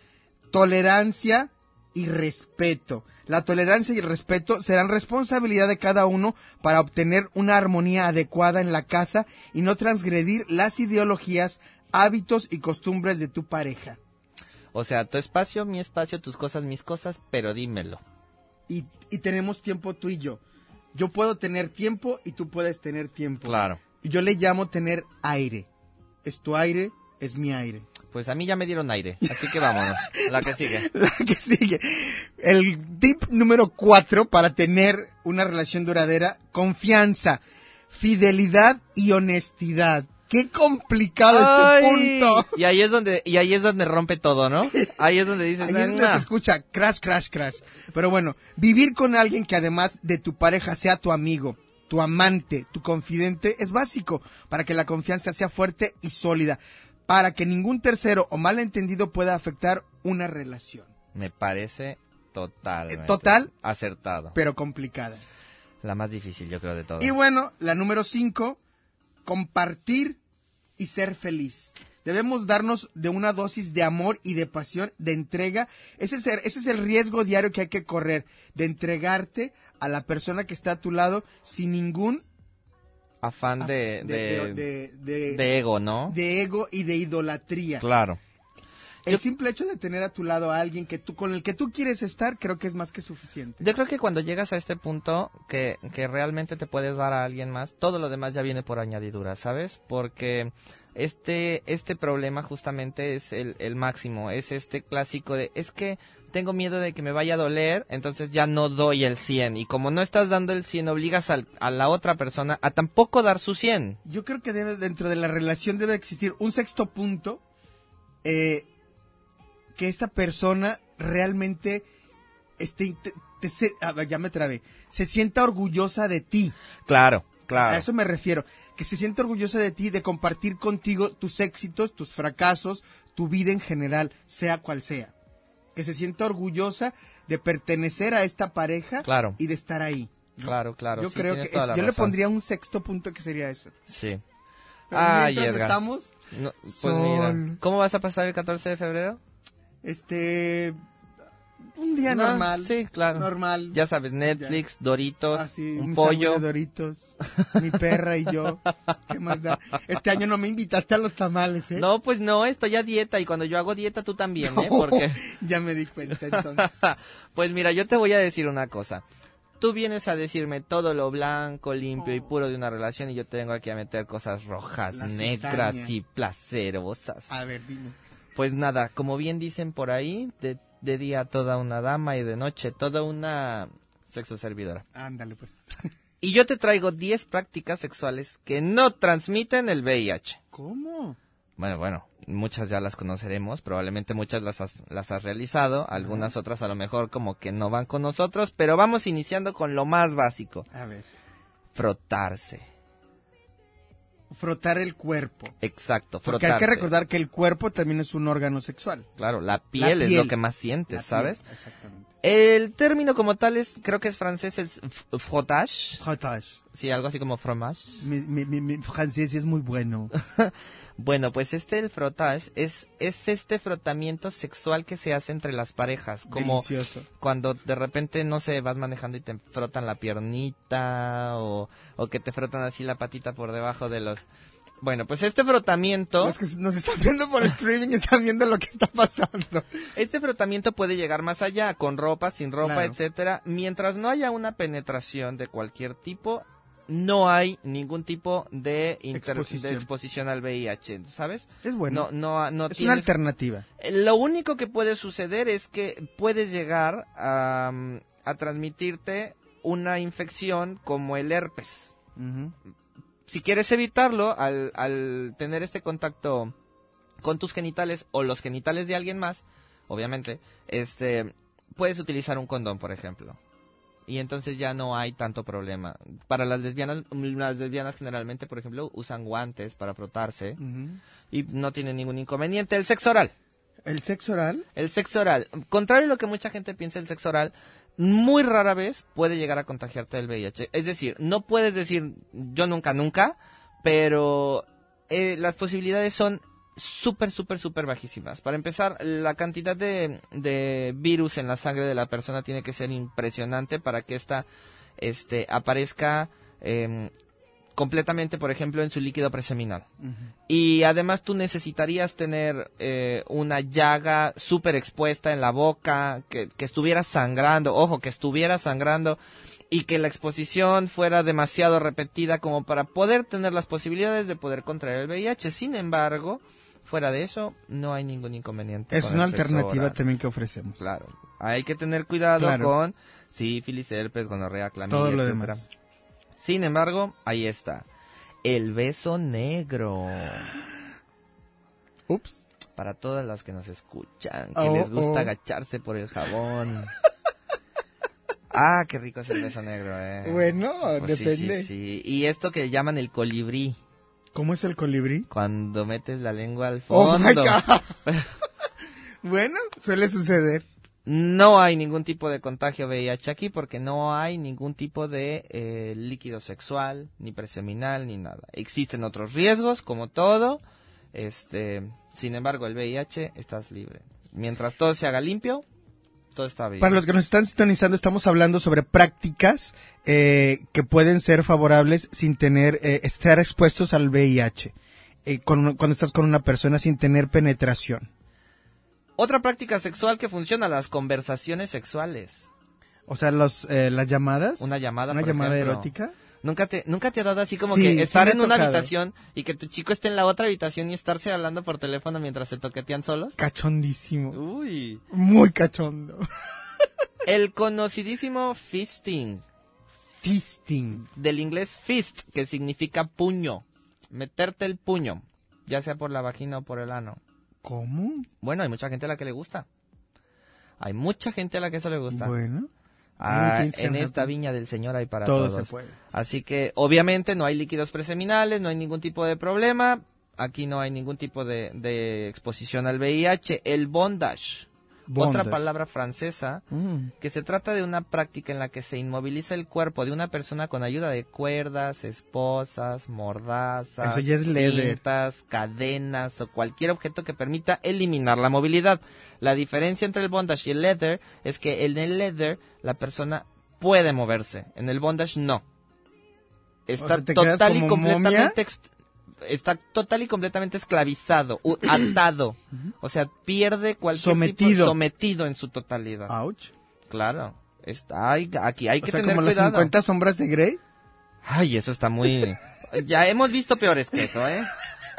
Tolerancia y respeto. La tolerancia y el respeto serán responsabilidad de cada uno para obtener una armonía adecuada en la casa y no transgredir las ideologías, hábitos y costumbres de tu pareja. O sea, tu espacio, mi espacio, tus cosas, mis cosas, pero dímelo. Y, y tenemos tiempo tú y yo. Yo puedo tener tiempo y tú puedes tener tiempo. Claro. Yo le llamo tener aire. Es tu aire, es mi aire. Pues a mí ya me dieron aire, así que vámonos. La que sigue. La que sigue. El tip número cuatro para tener una relación duradera: confianza, fidelidad y honestidad. Qué complicado Ay, este punto. Y ahí es donde, y ahí es donde rompe todo, ¿no? Ahí es donde dices, Ahí es donde "Nah". se escucha crash, crash, crash. Pero bueno, vivir con alguien que además de tu pareja sea tu amigo, tu amante, tu confidente, es básico para que la confianza sea fuerte y sólida, para que ningún tercero o malentendido pueda afectar una relación. Me parece totalmente Eh, total. acertado. Pero complicada. La más difícil, yo creo, de todo. Y bueno, la número cinco, compartir y ser feliz. Debemos darnos de una dosis de amor y de pasión, de entrega. Ese es el, ese es el riesgo diario que hay que correr, de entregarte a la persona que está a tu lado sin ningún Afán de, de, de, de- de- de ego, ¿no? de ego y de idolatría. Claro. El Yo- simple hecho de tener a tu lado a alguien que tú, con el que tú quieres estar, creo que es más que suficiente. Yo creo que cuando llegas a este punto que, que realmente te puedes dar a alguien más, todo lo demás ya viene por añadidura, ¿sabes? Porque este este problema justamente es el, el máximo, es este clásico de, es que tengo miedo de que me vaya a doler, entonces ya no doy el cien, y como no estás dando el cien, obligas al, a la otra persona a tampoco dar su cien. Yo creo que debe, dentro de la relación debe existir un sexto punto, eh, que esta persona realmente esté, te, te, se, a ver, ya me trabé, se sienta orgullosa de ti. Claro, claro. A eso me refiero, que se sienta orgullosa de ti, de compartir contigo tus éxitos, tus fracasos, tu vida en general, sea cual sea. Que se sienta orgullosa de pertenecer a esta pareja, claro, y de estar ahí, ¿no? Claro, claro. Yo sí, creo que tienes toda es- la yo le razón. pondría un sexto punto que sería eso. Sí. Pero Ay, mientras Edgar. estamos, No, pues Sol. mira, ¿cómo vas a pasar el catorce de febrero? este, un día No, normal. Sí, claro. Normal. Ya sabes, Netflix, Doritos, Así, un un pollo. sándwich de Doritos, mi perra y yo. ¿Qué más da? Este año no me invitaste a los tamales, ¿eh? No, pues no, estoy a dieta y cuando yo hago dieta tú también, ¿eh? Porque, Ya me di cuenta entonces. pues mira, yo te voy a decir una cosa. Tú vienes a decirme todo lo blanco, limpio y puro de una relación y yo tengo aquí a meter cosas rojas, La negras cizaña. y placerosas. A ver, dime. Pues nada, como bien dicen por ahí, de, de día toda una dama y de noche toda una sexo servidora. Ándale, pues. Y yo te traigo diez prácticas sexuales que no transmiten el V I H. ¿Cómo? Bueno, bueno, muchas ya las conoceremos, probablemente muchas las has, las has realizado, algunas otras a lo mejor como que no van con nosotros, pero vamos iniciando con lo más básico, A ver. frotarse. Frotar el cuerpo. Exacto, Porque frotarse. hay que recordar que el cuerpo también es un órgano sexual. Claro, la piel, La es piel. lo que más sientes, La ¿sabes? piel, exactamente. El término como tal es, creo que es francés, el f- frottage, Frottage. sí, algo así como fromage. Mi, mi, mi, mi francés es muy bueno. Bueno, pues este el frottage es, es este frotamiento sexual que se hace entre las parejas, como Delicioso. cuando de repente, no sé, vas manejando y te frotan la piernita o, o que te frotan así la patita por debajo de los... Bueno, pues este frotamiento, Los que nos están viendo por streaming están viendo lo que está pasando. este frotamiento puede llegar más allá, con ropa, sin ropa, Claro. etcétera. Mientras no haya una penetración de cualquier tipo, no hay ningún tipo de, inter- Exposición. de exposición al V I H, ¿sabes? Es bueno. No, no, no es una tienes... alternativa. Lo único que puede suceder es que puedes llegar a, a transmitirte una infección como el herpes. Ujú. Si quieres evitarlo, al, al tener este contacto con tus genitales o los genitales de alguien más, obviamente, este, puedes utilizar un condón, por ejemplo. Y entonces ya no hay tanto problema. Para las lesbianas, las lesbianas generalmente, por ejemplo, usan guantes para frotarse Ujú. y no tienen ningún inconveniente. El sexo oral. ¿El sexo oral? El sexo oral, contrario a lo que mucha gente piensa, el sexo oral muy rara vez puede llegar a contagiarte del V I H. Es decir, no puedes decir yo nunca, nunca, pero eh, las posibilidades son súper, súper, súper bajísimas. Para empezar, la cantidad de, de virus en la sangre de la persona tiene que ser impresionante para que esta este, aparezca eh, completamente, por ejemplo, en su líquido preseminal. Ujú. Y además tú necesitarías tener eh, una llaga súper expuesta en la boca, que, que estuviera sangrando, ojo, que estuviera sangrando, y que la exposición fuera demasiado repetida como para poder tener las posibilidades de poder contraer el V I H. Sin embargo, fuera de eso, no hay ningún inconveniente. Es con una el sexo alternativa oral. también que ofrecemos. Claro, hay que tener cuidado Claro. con sífilis, herpes, gonorrea, clamidia, Todo lo etcétera. demás. Sin embargo, ahí está. El beso negro. Ups. Para todas las que nos escuchan, que Oh, les gusta oh. agacharse por el jabón. Ah, qué rico es el beso negro, eh. Bueno, Pues sí, depende. sí, sí. Y esto que llaman el colibrí, ¿Cómo es el colibrí? cuando metes la lengua al Oh my fondo. God. Bueno, suele suceder. No hay ningún tipo de contagio V I H aquí porque no hay ningún tipo de eh, líquido sexual, ni preseminal, ni nada. Existen otros riesgos, como todo. Este, sin embargo, el V I H estás libre. Mientras todo se haga limpio, todo está bien. Para los que nos están sintonizando, estamos hablando sobre prácticas eh, que pueden ser favorables sin tener, eh, estar expuestos al V I H. Eh, con- cuando estás con una persona sin tener penetración. Otra práctica sexual que funciona, las conversaciones sexuales. O sea, los, eh, las llamadas. Una llamada, Una por llamada ejemplo. erótica. ¿Nunca te, nunca te ha dado así como Sí, que sí estar me ha en una tocado. habitación y que tu chico esté en la otra habitación y estarse hablando por teléfono mientras se toquetean solos? Cachondísimo. Uy. Muy cachondo. El conocidísimo fisting, Fisting. del inglés fist, que significa puño. Meterte el puño, ya sea por la vagina o por el ano. ¿Cómo? Bueno, hay mucha gente a la que le gusta. Hay mucha gente a la que eso le gusta. Bueno. Ah, tienes que en andar esta con- viña del Señor hay para Todo todos. se puede. Así que, obviamente, no hay líquidos preseminales, no hay ningún tipo de problema. Aquí no hay ningún tipo de, de exposición al V I H. El bondage, Bondage. otra palabra francesa, Mm. que se trata de una práctica en la que se inmoviliza el cuerpo de una persona con ayuda de cuerdas, esposas, mordazas, Eso ya es leather. cintas, cadenas o cualquier objeto que permita eliminar la movilidad. La diferencia entre el bondage y el leather es que en el leather la persona puede moverse, en el bondage no. Está sea, ¿te quedas total y como momia? completamente ex- está total y completamente esclavizado, u- atado. O sea, pierde cualquier tipo Sometido. sometido en su totalidad. Ouch. Claro. Está, hay, aquí hay O que sea, tener como las cuidado. cincuenta sombras de Grey. Ay, eso está muy... Ya hemos visto peores que eso, ¿eh?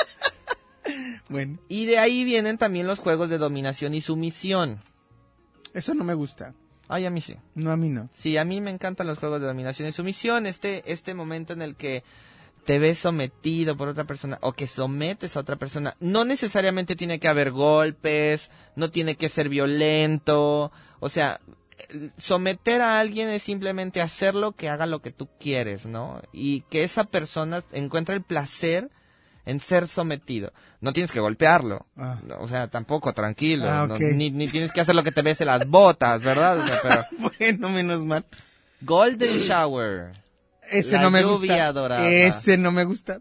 Bueno, Y de ahí vienen también los juegos de dominación y sumisión. eso no me gusta. Ay, a mí sí. No, a mí no. Sí, a mí me encantan los juegos de dominación y sumisión. Este, este momento en el que te ves sometido por otra persona o que sometes a otra persona. No necesariamente tiene que haber golpes, no tiene que ser violento. O sea, el someter a alguien es simplemente hacerlo que haga lo que tú quieres, ¿no? Y que esa persona encuentre el placer en ser sometido. No tienes que golpearlo. Ah. O sea, tampoco, tranquilo. Ah, no- ok. ni, ni tienes que hacer lo que te bese las botas, ¿verdad? O sea, pero... Bueno, menos mal. Golden Shower. Ese La no me lluvia gusta. dorada. Ese no me gusta.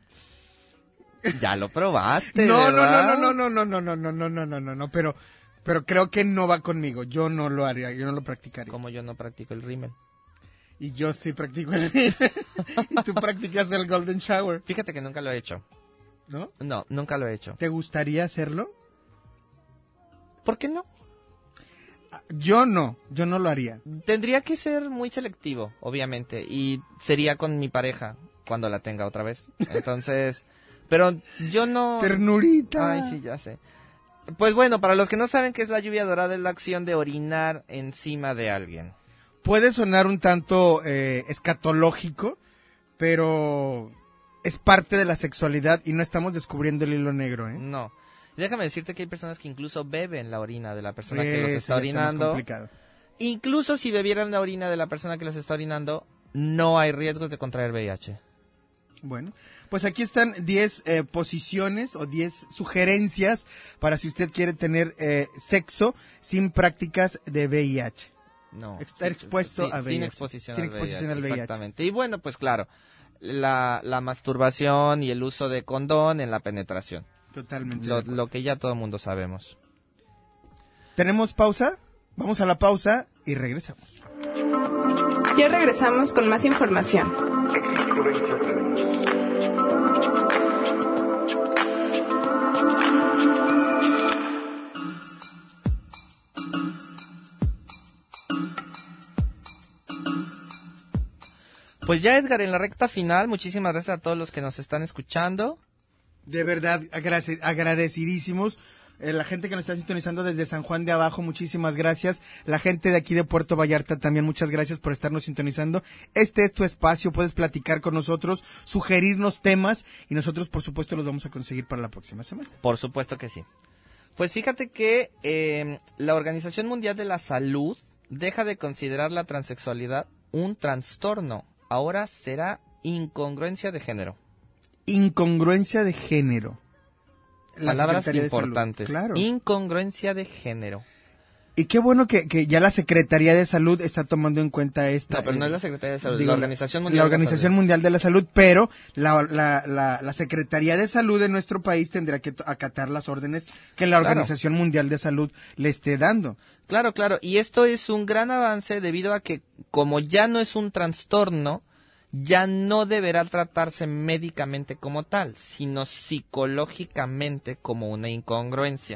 Ya lo probaste, No, no, ¿verdad? no, no, no, no, no, no, no, no, no, no, no, pero, pero creo que no va conmigo. Yo no lo haría, yo no lo practicaría. Como yo no practico el rímel. Y yo sí practico el y tú practicas el Golden Shower, Fíjate que nunca lo he hecho. ¿no? No, nunca lo he hecho. ¿Te gustaría hacerlo? ¿Por qué no? Yo no, yo no lo haría. Tendría que ser muy selectivo, obviamente. Y sería con mi pareja cuando la tenga otra vez. Entonces, pero yo no... Ternurita. Ay, sí, ya sé. Pues bueno, para los que no saben qué es la lluvia dorada, es la acción de orinar encima de alguien. Puede sonar un tanto eh, escatológico, pero es parte de la sexualidad y no estamos descubriendo el hilo negro, ¿eh? No. Déjame decirte que hay personas que incluso beben la orina de la persona que los Eso está ya está más orinando. complicado. Incluso si bebieran la orina de la persona que los está orinando, no hay riesgos de contraer V I H. Bueno, pues aquí están diez eh, posiciones o diez sugerencias para si usted quiere tener eh, sexo sin prácticas de V I H. No. Estar expuesto a V I H. Sin exposición, Sin al, exposición V I H, al V I H. exactamente. Y bueno, pues claro, la, la masturbación y el uso de condón en la penetración. Totalmente. Lo, de acuerdo. lo que ya todo el mundo sabemos. ¿Tenemos pausa? Vamos a la pausa y regresamos. Ya regresamos con más información. Pues ya, Edgar, en la recta final, muchísimas gracias a todos los que nos están escuchando. De verdad, agrade- agradecidísimos. Eh, la gente que nos está sintonizando desde San Juan de Abajo, muchísimas gracias. La gente de aquí de Puerto Vallarta también, muchas gracias por estarnos sintonizando. Este es tu espacio, puedes platicar con nosotros, sugerirnos temas y nosotros, por supuesto, los vamos a conseguir para la próxima semana. Por supuesto que sí. Pues fíjate que eh, la Organización Mundial de la Salud deja de considerar la transexualidad un trastorno. Ahora será incongruencia de género. Incongruencia de género. La Palabras Secretaría de Salud. importantes. Claro. Incongruencia de género. Y qué bueno que, que ya la Secretaría de Salud está tomando en cuenta esta. No, pero no eh, es la Secretaría de Salud, digo, la Organización Mundial la de la Organización Salud. Mundial de la Salud, pero la, la, la, la Secretaría de Salud de nuestro país tendrá que to- acatar las órdenes que la Claro. Organización Mundial de Salud le esté dando. Claro, claro. Y esto es un gran avance debido a que como ya no es un trastorno, ya no deberá tratarse médicamente como tal, sino psicológicamente como una incongruencia.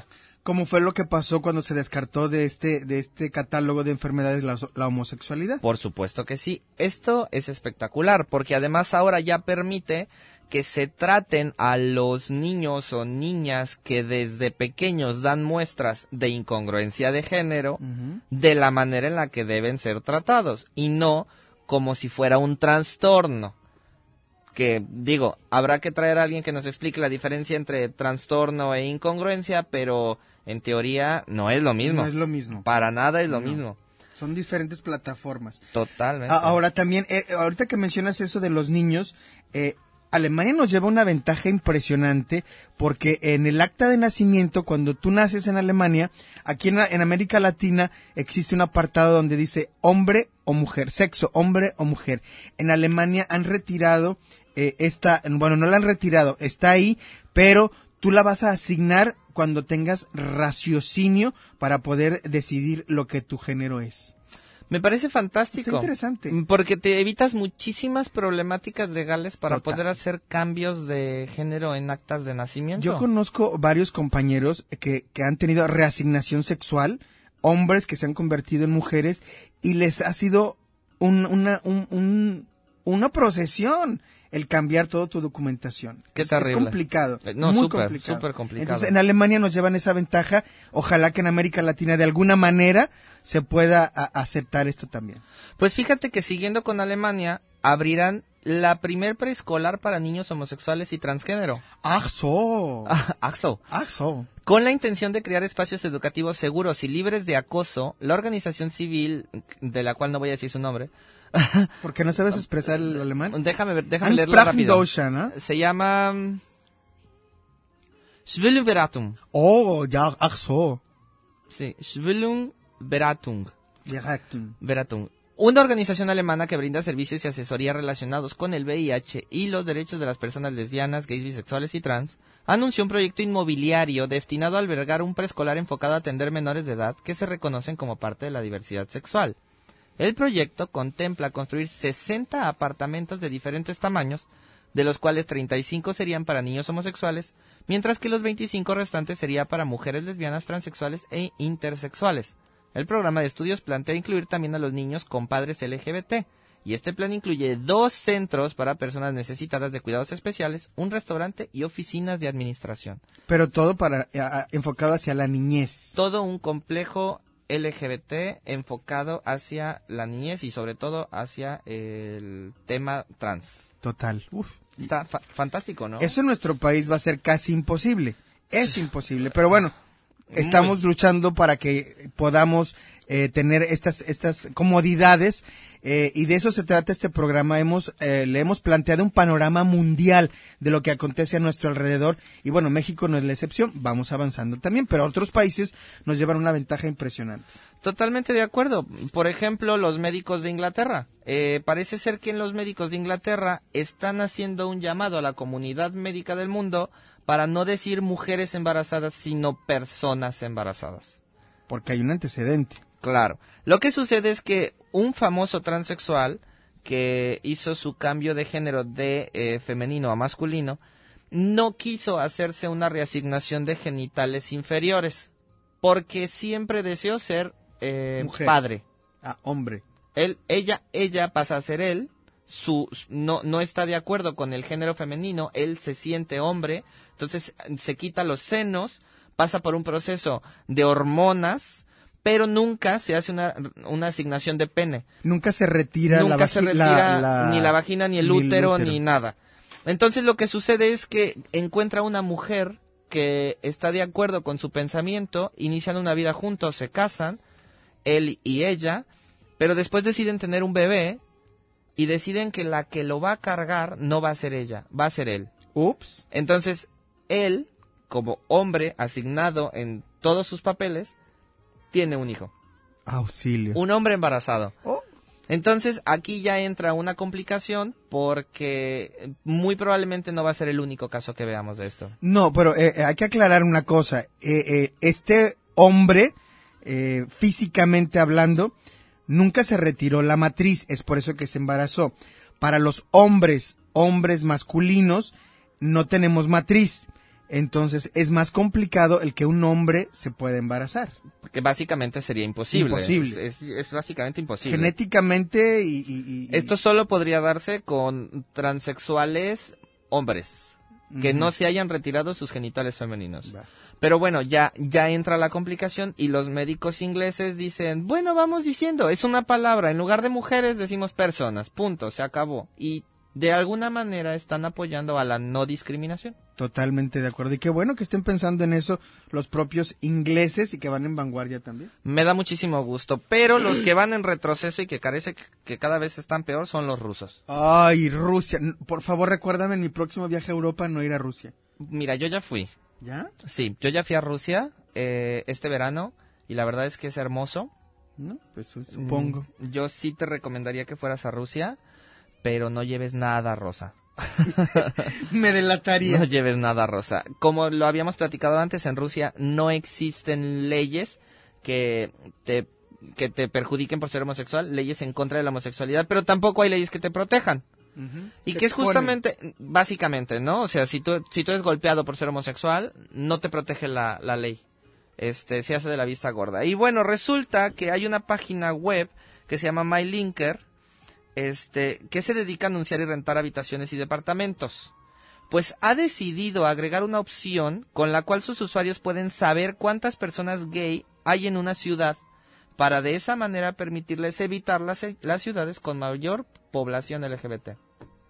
¿Cómo fue lo que pasó cuando se descartó de este de este catálogo de enfermedades la, la homosexualidad? Por supuesto que sí. Esto es espectacular porque además ahora ya permite que se traten a los niños o niñas que desde pequeños dan muestras de incongruencia de género uh-huh. de la manera en la que deben ser tratados y no como si fuera un trastorno. Que, digo, habrá que traer a alguien que nos explique la diferencia entre trastorno e incongruencia, pero en teoría no es lo mismo. No es lo mismo. Para nada es lo no. mismo. Son diferentes plataformas. Totalmente. Ahora también, eh, ahorita que mencionas eso de los niños, eh, Alemania nos lleva una ventaja impresionante porque en el acta de nacimiento, cuando tú naces en Alemania, aquí en, en América Latina existe un apartado donde dice hombre o mujer, sexo, hombre o mujer. En Alemania han retirado eh, esta, bueno, no la han retirado, está ahí, pero tú la vas a asignar cuando tengas raciocinio para poder decidir lo que tu género es. Me parece fantástico. Está interesante. Porque te evitas muchísimas problemáticas legales para Total. poder hacer cambios de género en actas de nacimiento. Yo conozco varios compañeros que, que han tenido reasignación sexual, hombres que se han convertido en mujeres, y les ha sido un, una, un, un, una procesión el cambiar toda tu documentación. Qué es, terrible. Es complicado. No, muy súper, complicado. súper complicado. Entonces, en Alemania nos llevan esa ventaja. Ojalá que en América Latina de alguna manera se pueda a, aceptar esto también. Pues fíjate que siguiendo con Alemania, abrirán la primer preescolar para niños homosexuales y transgénero. ¡Ach so! ¡Ach so! ¡Ach so! Con la intención de crear espacios educativos seguros y libres de acoso, la organización civil, de la cual no voy a decir su nombre, ¿Por qué no sabes expresar el alemán? Déjame ver, déjame leerlo rápido. ¿No? Se llama um, Schwullenberatung. Oh, ya, ach so. Sí, Schwullenberatung. Beratung. Beratung. Una organización alemana que brinda servicios y asesoría relacionados con el V I H y los derechos de las personas lesbianas, gays, bisexuales y trans, anunció un proyecto inmobiliario destinado a albergar un preescolar enfocado a atender menores de edad que se reconocen como parte de la diversidad sexual. El proyecto contempla construir sesenta apartamentos de diferentes tamaños, de los cuales treinta y cinco serían para niños homosexuales, mientras que los veinticinco restantes serían para mujeres lesbianas, transexuales e intersexuales. El programa de estudios plantea incluir también a los niños con padres L G B T, y este plan incluye dos centros para personas necesitadas de cuidados especiales, un restaurante y oficinas de administración. Pero todo para a, enfocado hacia la niñez. Todo un complejo L G B T enfocado hacia la niñez y sobre todo hacia el tema trans. Total. Uf. Está fa- fantástico, ¿no? Eso en nuestro país va a ser casi imposible. Es imposible, pero bueno, estamos Muy. luchando para que podamos eh, tener estas estas comodidades eh, y de eso se trata este programa. Hemos eh, le hemos planteado un panorama mundial de lo que acontece a nuestro alrededor y bueno, México no es la excepción, vamos avanzando también, pero otros países nos llevan una ventaja impresionante. Totalmente de acuerdo. Por ejemplo, los médicos de Inglaterra. Eh, parece ser que en los médicos de Inglaterra están haciendo un llamado a la comunidad médica del mundo para no decir mujeres embarazadas, sino personas embarazadas. Porque hay un antecedente. Claro. Lo que sucede es que un famoso transexual que hizo su cambio de género de eh, femenino a masculino no quiso hacerse una reasignación de genitales inferiores porque siempre deseó ser eh, padre. Ah, hombre. Él, ella, ella pasa a ser él. Su, no, no está de acuerdo con el género femenino. Él se siente hombre. Entonces se quita los senos, pasa por un proceso de hormonas, pero nunca se hace una, una asignación de pene. Nunca se retira Nunca la se retira la, la, ni la vagina, ni el, ni útero, el útero, ni nada. Entonces lo que sucede es que encuentra una mujer que está de acuerdo con su pensamiento, inician una vida juntos, se casan, él y ella, pero después deciden tener un bebé y deciden que la que lo va a cargar no va a ser ella, va a ser él. Ups. Entonces, él, como hombre asignado en todos sus papeles, tiene un hijo. Auxilio. Un hombre embarazado. Oh. Entonces, aquí ya entra una complicación porque muy probablemente no va a ser el único caso que veamos de esto. No, pero eh, hay que aclarar una cosa. Eh, eh, este hombre, eh, físicamente hablando, nunca se retiró la matriz, es por eso que se embarazó. Para los hombres, hombres masculinos, no tenemos matriz. Entonces es más complicado el que un hombre se pueda embarazar. Porque básicamente sería imposible. Imposible. Es, es, es básicamente imposible. Genéticamente y, y, y... Esto solo podría darse con transexuales hombres que uh-huh. no se hayan retirado sus genitales femeninos. Va. Pero bueno, ya, ya entra la complicación y los médicos ingleses dicen, bueno, vamos diciendo, es una palabra, en lugar de mujeres decimos personas, punto, se acabó. Y de alguna manera están apoyando a la no discriminación. Totalmente de acuerdo. Y qué bueno que estén pensando en eso los propios ingleses y que van en vanguardia también. Me da muchísimo gusto, pero los que van en retroceso y que parece que cada vez están peor son los rusos. Ay, Rusia. Por favor, recuérdame en mi próximo viaje a Europa no ir a Rusia. Mira, yo ya fui. ¿Ya? Sí, yo ya fui a Rusia eh, este verano y la verdad es que es hermoso. No, pues supongo. Mm, yo sí te recomendaría que fueras a Rusia, pero no lleves nada rosa. Me delataría. No lleves nada rosa. Como lo habíamos platicado antes, en Rusia no existen leyes que te, que te perjudiquen por ser homosexual, leyes en contra de la homosexualidad, pero tampoco hay leyes que te protejan. Uh-huh. Y que es justamente, básicamente, ¿no? O sea, si tú, si tú eres golpeado por ser homosexual, no te protege la, la ley. Este, se hace de la vista gorda. Y bueno, resulta que hay una página web que se llama MyLinker, este, que se dedica a anunciar y rentar habitaciones y departamentos. Pues ha decidido agregar una opción con la cual sus usuarios pueden saber cuántas personas gay hay en una ciudad, para de esa manera permitirles evitar las, las ciudades con mayor población L G B T.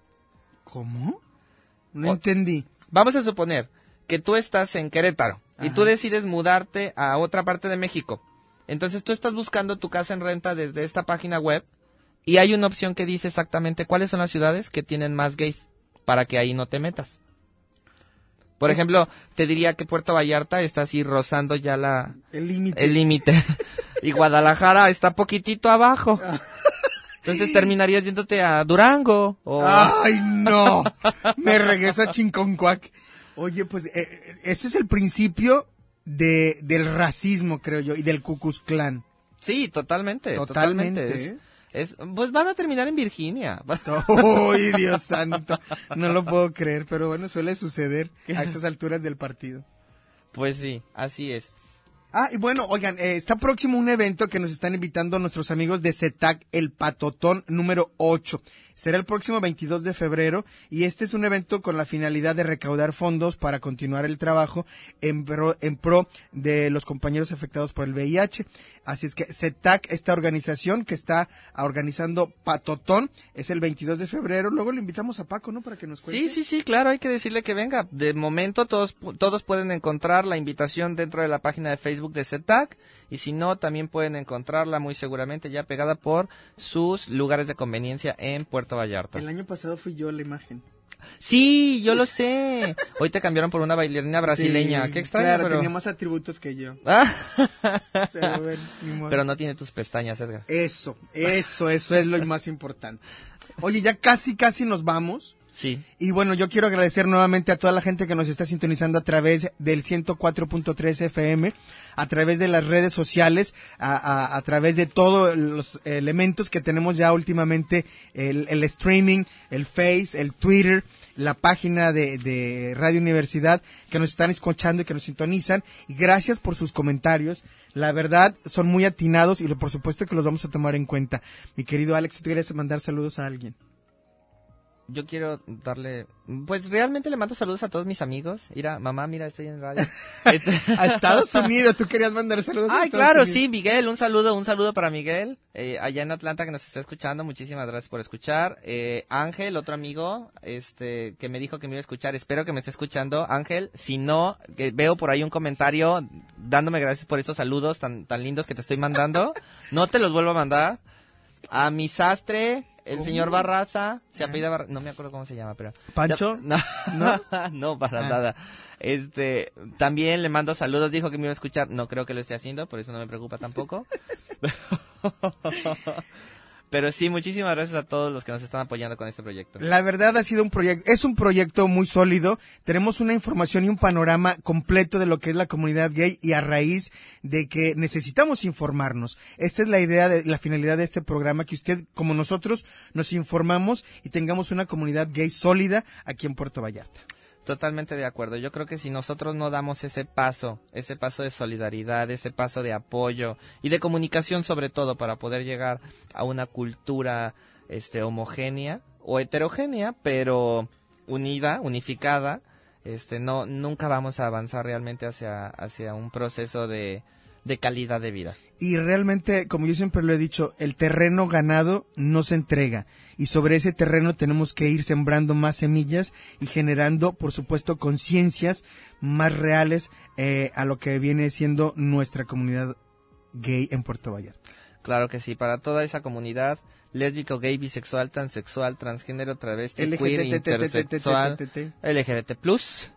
¿Cómo? No o, entendí. Vamos a suponer que tú estás en Querétaro. Ajá. Y tú decides mudarte a otra parte de México. Entonces tú estás buscando tu casa en renta desde esta página web y hay una opción que dice exactamente cuáles son las ciudades que tienen más gays para que ahí no te metas. Por es... ejemplo, te diría que Puerto Vallarta está así rozando ya la... El límite. El límite. Y Guadalajara está poquitito abajo. Entonces terminarías yéndote a Durango. O... ¡Ay, no! Me regreso a Chinconcuac. Oye, pues eh, ese es el principio de del racismo, creo yo, y del Ku Klux Klan. Sí, totalmente. Totalmente. totalmente. Es, es, pues van a terminar en Virginia. ¡Ay, Dios santo! No lo puedo creer, pero bueno, suele suceder a estas alturas del partido. Pues sí, así es. Ah, y bueno, oigan, eh, está próximo un evento que nos están invitando nuestros amigos de CETAC, el Patotón número ocho. Será el próximo veintidós de febrero y este es un evento con la finalidad de recaudar fondos para continuar el trabajo en pro, en pro de los compañeros afectados por el V I H. Así es que CETAC, esta organización que está organizando Patotón, es el veintidós de febrero. Luego le invitamos a Paco, ¿no? Para que nos cuente. Sí, sí, sí, claro, hay que decirle que venga. De momento todos todos pueden encontrar la invitación dentro de la página de Facebook de CETAC y si no, también pueden encontrarla muy seguramente ya pegada por sus lugares de conveniencia en Puerto Vallarta. El año pasado fui yo la imagen. Sí, yo lo sé. Hoy te cambiaron por una bailarina brasileña. Sí, qué extraño, claro, pero... tenía más atributos que yo. pero, bueno, ni modo. Pero no tiene tus pestañas, Edgar. Eso, eso, eso es lo más importante. Oye, ya casi, casi nos vamos. Sí. Y bueno, yo quiero agradecer nuevamente a toda la gente que nos está sintonizando a través del ciento cuatro punto tres F M, a través de las redes sociales, a, a, a través de todos los elementos que tenemos ya últimamente, el, el streaming, el Face, el Twitter, la página de, de Radio Universidad, que nos están escuchando y que nos sintonizan. Y gracias por sus comentarios. La verdad, son muy atinados y por supuesto que los vamos a tomar en cuenta. Mi querido Alex, ¿tú quieres mandar saludos a alguien? Yo quiero darle, pues realmente le mando saludos a todos mis amigos. Mira, mamá, mira, estoy en radio. Este... a Estados Unidos, tú querías mandar saludos. Ay, a Estados claro, Unidos. Sí, Miguel, un saludo, un saludo para Miguel, eh, allá en Atlanta que nos está escuchando, muchísimas gracias por escuchar. Eh, Ángel, otro amigo, este, que me dijo que me iba a escuchar, espero que me esté escuchando. Ángel, si no, que veo por ahí un comentario dándome gracias por estos saludos tan, tan lindos que te estoy mandando, no te los vuelvo a mandar. A mi sastre, el ¿Cómo? Señor Barraza, se apellida Barraza, no me acuerdo cómo se llama, pero... ¿Pancho? Se, no, no, no, para ah. nada. Este, también le mando saludos, dijo que me iba a escuchar, no creo que lo esté haciendo, por eso no me preocupa tampoco. Pero sí, muchísimas gracias a todos los que nos están apoyando con este proyecto. La verdad ha sido un proyecto, es un proyecto muy sólido. Tenemos una información y un panorama completo de lo que es la comunidad gay y a raíz de que necesitamos informarnos. Esta es la idea, de la finalidad de este programa, que usted, como nosotros, nos informamos y tengamos una comunidad gay sólida aquí en Puerto Vallarta. Totalmente de acuerdo. Yo creo que si nosotros no damos ese paso, ese paso de solidaridad, ese paso de apoyo y de comunicación sobre todo para poder llegar a una cultura este homogénea o heterogénea, pero unida, unificada, este no nunca vamos a avanzar realmente hacia hacia un proceso de de calidad de vida. Y realmente, como yo siempre lo he dicho, el terreno ganado no se entrega. Y sobre ese terreno tenemos que ir sembrando más semillas y generando, por supuesto, conciencias más reales eh, a lo que viene siendo nuestra comunidad gay en Puerto Vallarta. Claro que sí, para toda esa comunidad lésbico, gay, bisexual, transexual, transgénero, travesti, queer, intersexual, L G B T plus,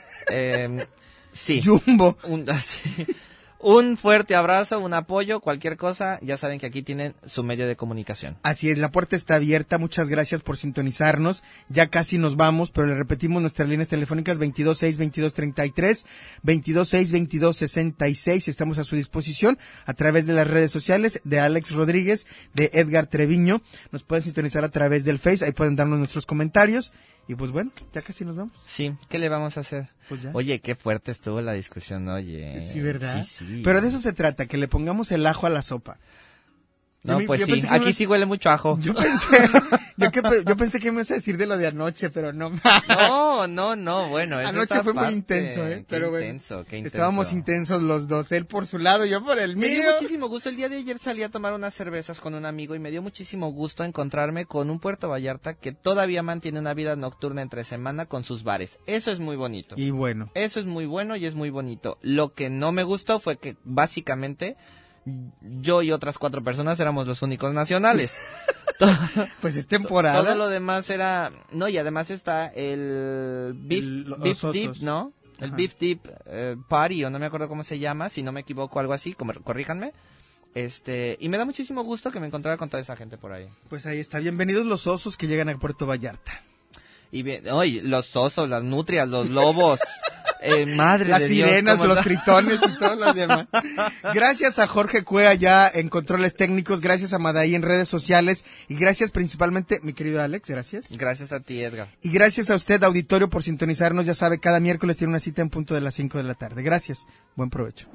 eh, sí. Jumbo. Un, así, un fuerte abrazo, un apoyo, cualquier cosa, ya saben que aquí tienen su medio de comunicación. Así es, la puerta está abierta, muchas gracias por sintonizarnos, ya casi nos vamos, pero le repetimos nuestras líneas telefónicas veintidós seis, veintidós treinta y tres, veintidós seis, veintidós sesenta y seis, estamos a su disposición a través de las redes sociales de Alex Rodríguez, de Edgar Treviño, nos pueden sintonizar a través del Face, ahí pueden darnos nuestros comentarios. Y pues bueno, ya casi nos vamos. Sí, ¿qué le vamos a hacer? Pues ya. Oye, qué fuerte estuvo la discusión, oye. Sí, ¿verdad? Sí, sí. Pero de eso se trata, que le pongamos el ajo a la sopa. No, yo, pues yo sí, aquí me... sí huele mucho ajo. Yo pensé, yo, que, yo pensé que me ibas a decir de lo de anoche, pero no. No, no, no, bueno. Es anoche fue parte. Muy intenso, ¿eh? Qué pero intenso, bueno, qué intenso. Estábamos intensos los dos, él por su lado, yo por el mío. Me dio muchísimo gusto. El día de ayer salí a tomar unas cervezas con un amigo y me dio muchísimo gusto encontrarme con un Puerto Vallarta que todavía mantiene una vida nocturna entre semana con sus bares. Eso es muy bonito. Y bueno. Eso es muy bueno y es muy bonito. Lo que no me gustó fue que básicamente yo y otras cuatro personas éramos los únicos nacionales. Pues es temporada. Todo lo demás era... No, y además está el Beef, el, beef Deep, ¿no? El Ajá. Beef Deep eh, Party, o no me acuerdo cómo se llama, si no me equivoco, algo así, como, corríjanme. Este, y me da muchísimo gusto que me encontrara con toda esa gente por ahí. Pues ahí está. Bienvenidos los osos que llegan a Puerto Vallarta. Y bien, oye, los osos, las nutrias, los lobos... Eh, madre las de sirenas, Dios, los tritones y todos los demás. Gracias a Jorge Cuea ya en controles técnicos, gracias a Madaí en redes sociales y gracias principalmente, mi querido Alex, gracias. Gracias a ti, Edgar. Y gracias a usted, auditorio, por sintonizarnos. Ya sabe, cada miércoles tiene una cita en punto de las cinco de la tarde. Gracias. Buen provecho.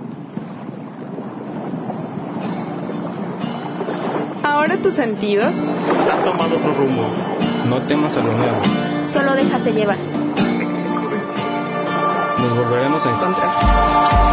Ahora tus sentidos han tomado otro rumbo. No temas a lo nuevo. Solo déjate llevar. Nos volveremos a encontrar.